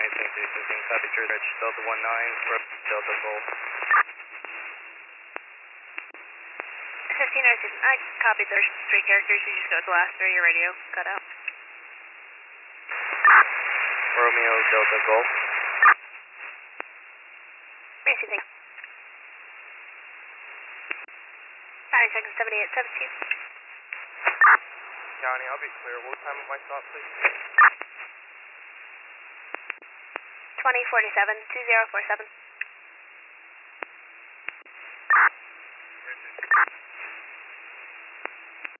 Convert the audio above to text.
anything 316, copy Church, Delta 19, Delta Golf. 1506, I copied those three characters, you just go with the last three, your radio cut out. Romeo, Delta Golf. Macy, thanks. 92nd, 7872. County, I'll be clear. What time of my stop, please? 2047, 2047.